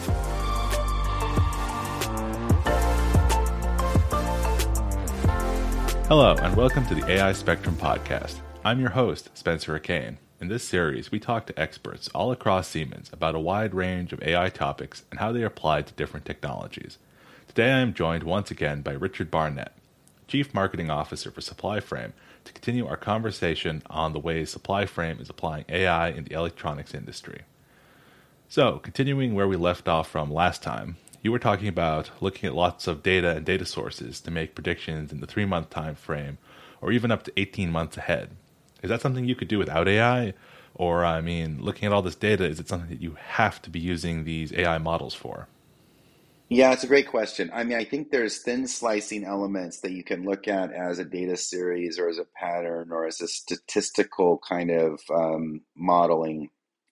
Hello, and welcome to the AI Spectrum Podcast. I'm your host, Spencer Akane. In this series, we talk to experts all across Siemens about a wide range of AI topics and how they apply to different technologies. Today I am joined once again by Richard Barnett, Chief Marketing Officer for Supplyframe, to continue our conversation on the ways Supplyframe is applying AI in the electronics industry. So, continuing where we left off from last time, you were talking about looking at lots of data and data sources to make predictions in the 3-month time frame, or even up to 18 months ahead. Is that something you could do without AI? Or, looking at all this data, is it something that you have to be using these AI models for? Yeah, it's a great question. I think there's thin slicing elements that you can look at as a data series or as a pattern or as a statistical kind of modeling,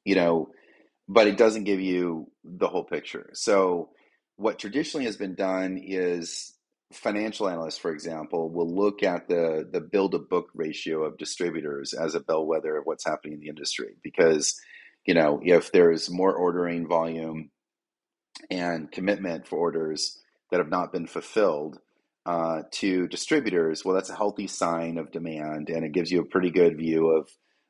but it doesn't give you the whole picture. So what traditionally has been done is financial analysts, for example, will look at the build-to-book ratio of distributors as a bellwether of what's happening in the industry. Because, if there's more ordering volume and commitment for orders that have not been fulfilled to distributors, well, that's a healthy sign of demand, and it gives you a pretty good view of,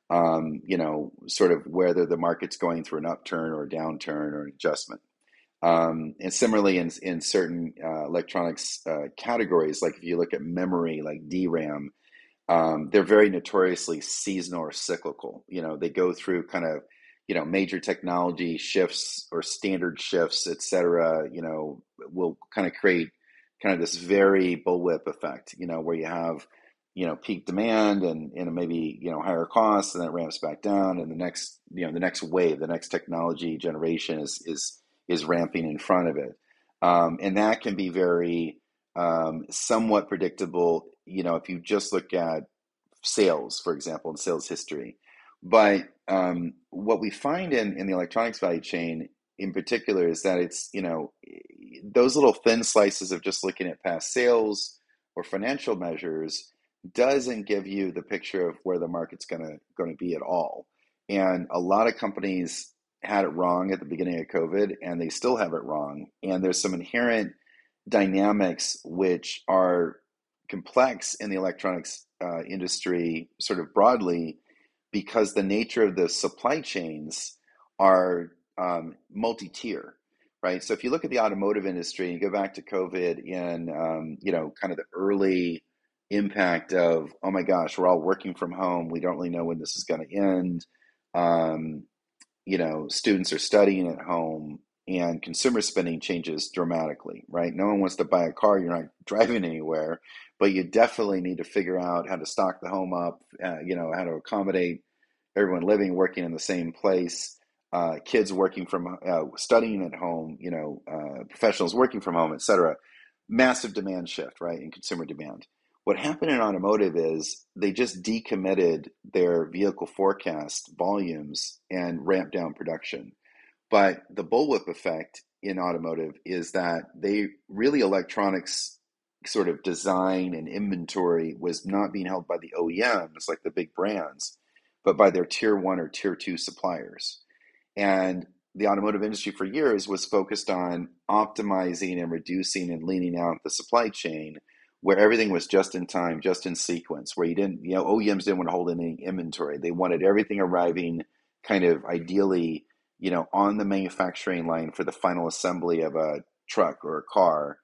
sort of whether the market's going through an upturn or a downturn or an adjustment. And similarly, in certain electronics categories, like if you look at memory, like DRAM, they're very notoriously seasonal or cyclical. They go through kind of, major technology shifts or standard shifts, et cetera, will kind of create kind of this very bullwhip effect, where you have, peak demand and maybe, higher costs, and then it ramps back down. And the next wave, the next technology generation is ramping in front of it. And that can be very somewhat predictable, if you just look at sales, for example, and sales history. But what we find in the electronics value chain in particular is that it's, those little thin slices of just looking at past sales or financial measures doesn't give you the picture of where the market's going to be at all. And a lot of companies had it wrong at the beginning of COVID, and they still have it wrong. And there's some inherent dynamics which are complex in the electronics industry sort of broadly, because the nature of the supply chains are multi-tier, right? So if you look at the automotive industry and you go back to COVID and, kind of the early impact of, oh my gosh, we're all working from home. We don't really know when this is going to end. Students are studying at home, and consumer spending changes dramatically, right? No one wants to buy a car. You're not driving anywhere, but you definitely need to figure out how to stock the home up, how to accommodate everyone living, working in the same place, kids working from, studying at home, professionals working from home, et cetera. Massive demand shift, right, in consumer demand. What happened in automotive is they just decommitted their vehicle forecast volumes and ramped down production. But the bullwhip effect in automotive is that electronics sort of design and inventory was not being held by the OEMs, like the big brands, but by their tier 1 or tier 2 suppliers. And the automotive industry for years was focused on optimizing and reducing and leaning out the supply chain, where everything was just in time, just in sequence, where OEMs didn't want to hold any inventory. They wanted everything arriving kind of ideally, on the manufacturing line for the final assembly of a truck or a car,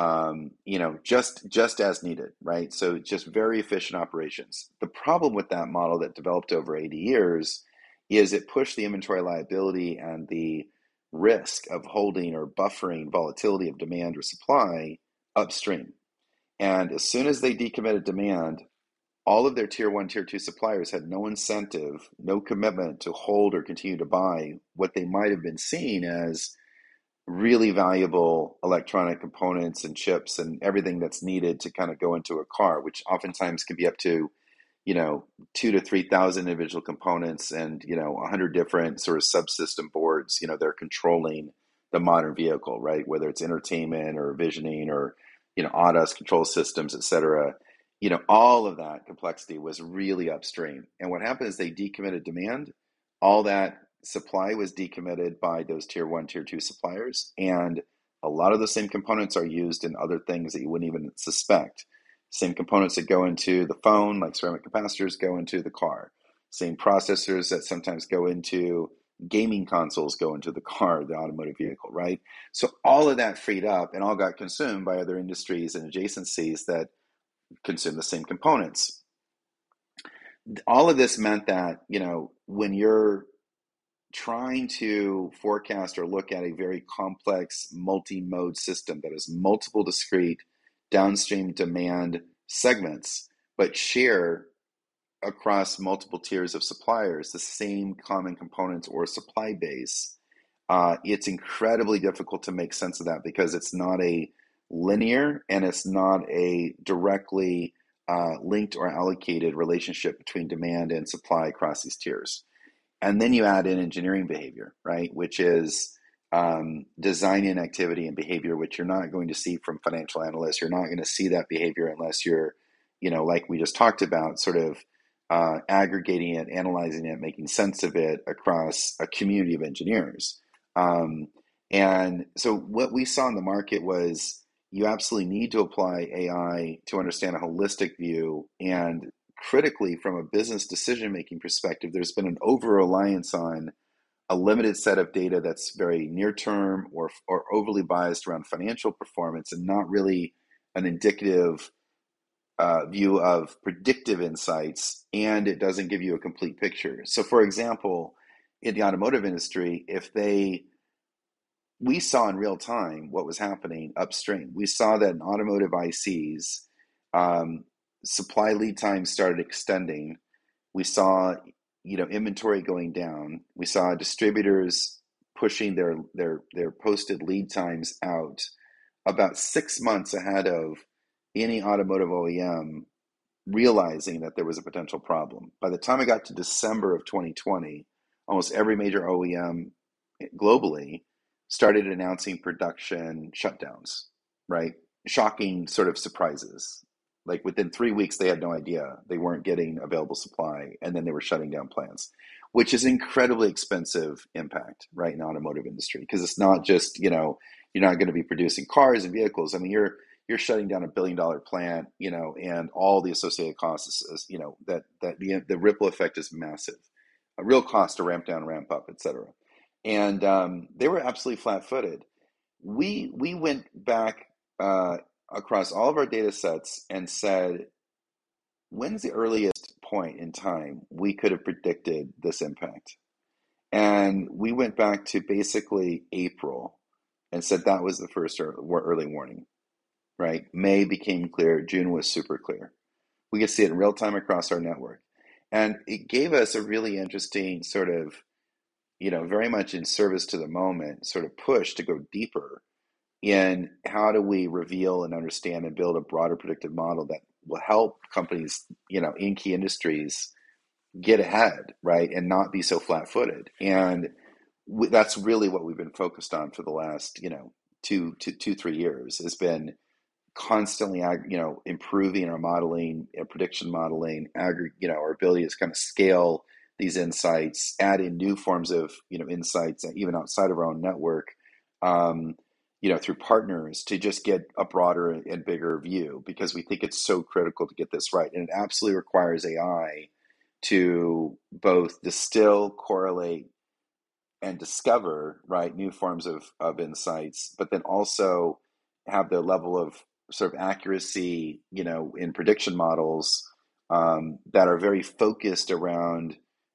just as needed, right? So just very efficient operations. The problem with that model that developed over 80 years is it pushed the inventory liability and the risk of holding or buffering volatility of demand or supply upstream. And as soon as they decommitted demand, all of their tier 1, tier 2 suppliers had no incentive, no commitment to hold or continue to buy what they might have been seeing as really valuable electronic components and chips and everything that's needed to kind of go into a car, which oftentimes can be up to, 2,000 to 3,000 individual components and, 100 different sort of subsystem boards, they're controlling the modern vehicle, right? Whether it's entertainment or visioning or, ADAS control systems, et cetera. All of that complexity was really upstream. And what happened is they decommitted demand. All that supply was decommitted by those tier one, tier two suppliers, and a lot of the same components are used in other things that you wouldn't even suspect. Same components that go into the phone, like ceramic capacitors, go into the car. Same processors that sometimes go into gaming consoles go into the car, the automotive vehicle, right? So all of that freed up and all got consumed by other industries and adjacencies that consume the same components. All of this meant that, when you're trying to forecast or look at a very complex multi-mode system that has multiple discrete downstream demand segments, but share across multiple tiers of suppliers the same common components or supply base, it's incredibly difficult to make sense of that because it's not a linear and it's not a directly linked or allocated relationship between demand and supply across these tiers. And then you add in engineering behavior, right? Which is design in activity and behavior, which you're not going to see from financial analysts. You're not going to see that behavior unless you're, like we just talked about, sort of aggregating it, analyzing it, making sense of it across a community of engineers. And so what we saw in the market was you absolutely need to apply AI to understand a holistic view. And critically, from a business decision-making perspective, there's been an over-reliance on a limited set of data that's very near-term or overly biased around financial performance and not really an indicative view of predictive insights, and it doesn't give you a complete picture. So, for example, in the automotive industry, we saw in real time what was happening upstream. We saw that in automotive ICs, supply lead times started extending. We saw, inventory going down. We saw distributors pushing their posted lead times out about 6 months ahead of any automotive OEM realizing that there was a potential problem. By the time I got to December of 2020, almost every major OEM globally started announcing production shutdowns, right? Shocking sort of surprises. Like within 3 weeks, they had no idea they weren't getting available supply, and then they were shutting down plants, which is incredibly expensive impact, right, in the automotive industry, because it's not just, you're not going to be producing cars and vehicles. I mean, you're shutting down $1 billion plant, and all the associated costs, that the ripple effect is massive. A real cost to ramp down, ramp up, et cetera. And they were absolutely flat-footed. We went back across all of our data sets and said, when's the earliest point in time we could have predicted this impact? And we went back to basically April and said that was the first early warning, right? May became clear, June was super clear. We could see it in real time across our network. And it gave us a really interesting sort of, very much in service to the moment, sort of push to go deeper in how do we reveal and understand and build a broader predictive model that will help companies, in key industries get ahead, right, and not be so flat-footed. And that's really what we've been focused on for the last, 3 years, has been constantly, improving our modeling, prediction modeling, our ability to kind of scale these insights, add in new forms of, insights, even outside of our own network, through partners to just get a broader and bigger view, because we think it's so critical to get this right. And it absolutely requires AI to both distill, correlate, and discover, right, new forms of insights, but then also have the level of sort of accuracy, in prediction models that are very focused around,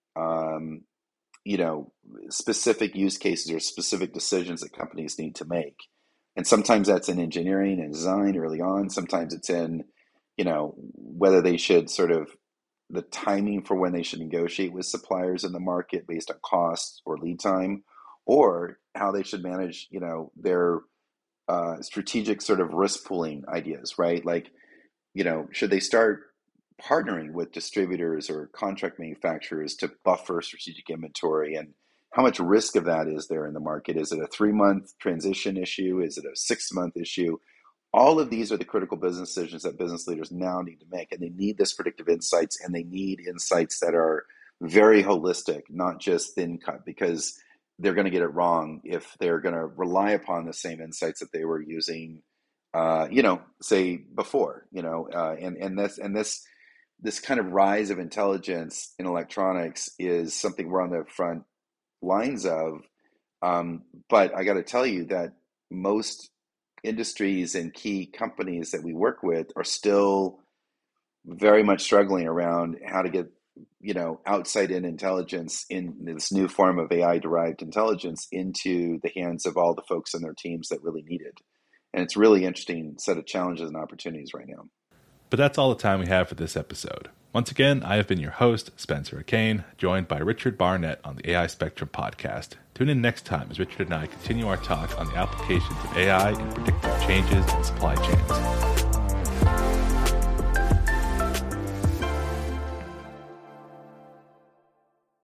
specific use cases or specific decisions that companies need to make. And sometimes that's in engineering and design early on. Sometimes it's in, whether they should sort of the timing for when they should negotiate with suppliers in the market based on cost or lead time, or how they should manage, their strategic sort of risk pooling ideas, right? Like, should they start partnering with distributors or contract manufacturers to buffer strategic inventory, and how much risk of that is there in the market? Is it a 3-month transition issue? Is it a 6-month issue? All of these are the critical business decisions that business leaders now need to make, and they need this predictive insights, and they need insights that are very holistic, not just thin cut, because they're going to get it wrong if they're going to rely upon the same insights that they were using, say before, and this kind of rise of intelligence in electronics is something we're on the front lines of. But I got to tell you that most industries and key companies that we work with are still very much struggling around how to get, outside in intelligence in this new form of AI derived intelligence into the hands of all the folks in their teams that really need it. And it's really interesting set of challenges and opportunities right now. But that's all the time we have for this episode. Once again, I have been your host, Spencer Akane, joined by Richard Barnett on the AI Spectrum podcast. Tune in next time as Richard and I continue our talk on the applications of AI in predictive changes in supply chains.